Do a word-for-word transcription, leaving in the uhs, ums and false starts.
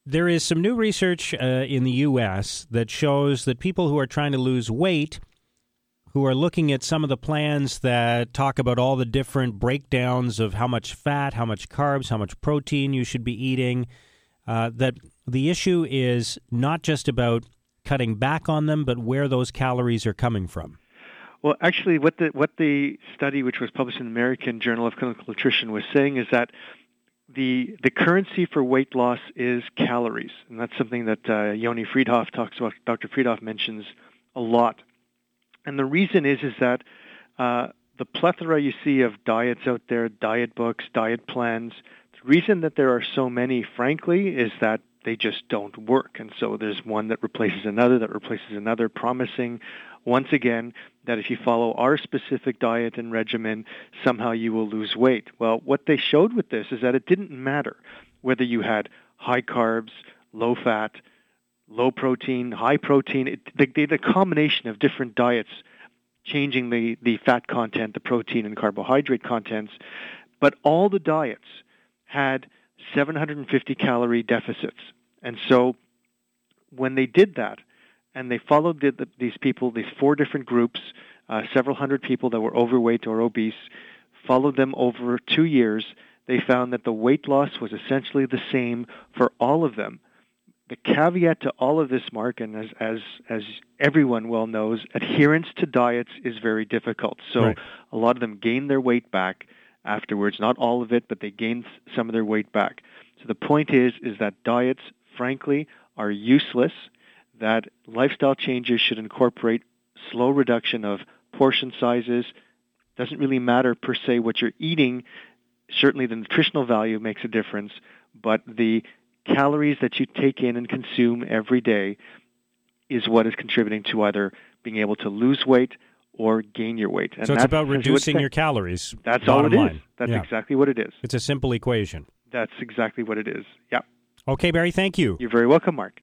There is some new research uh, in the U S that shows that people who are trying to lose weight, who are looking at some of the plans that talk about all the different breakdowns of how much fat, how much carbs, how much protein you should be eating, uh, that the issue is not just about cutting back on them, but where those calories are coming from. Well, actually, what the what the study, which was published in the American Journal of Clinical Nutrition, was saying is that the the currency for weight loss is calories, and that's something that uh, Yoni Friedhoff talks about. Doctor Friedhoff mentions a lot, and the reason is is that uh, the plethora you see of diets out there, diet books, diet plans. The reason that there are so many, frankly, is that they just don't work, and so there's one that replaces another that replaces another, promising once again that if you follow our specific diet and regimen, somehow you will lose weight. Well, what they showed with this is that it didn't matter whether you had high carbs, low fat, low protein, high protein. It, they, they had a combination of different diets changing the, the fat content, the protein and carbohydrate contents, but all the diets had seven hundred fifty calorie deficits. And so when they did that, and they followed the, the, these people, these four different groups, uh, several hundred people that were overweight or obese, followed them over two years, they found that the weight loss was essentially the same for all of them. The caveat to all of this, Mark, and as as, as everyone well knows, adherence to diets is very difficult. So right. A lot of them gained their weight back afterwards, not all of it, but they gained some of their weight back. So the point is, is that diets, frankly, are useless, that lifestyle changes should incorporate slow reduction of portion sizes. Doesn't really matter per se what you're eating. Certainly the nutritional value makes a difference, but the calories that you take in and consume every day is what is contributing to either being able to lose weight or gain your weight. And so it's about reducing your calories. That's all it is. Line. That's yeah. exactly what it is. It's a simple equation. That's exactly what it is. Yeah. Okay, Barry, thank you. You're very welcome, Mark.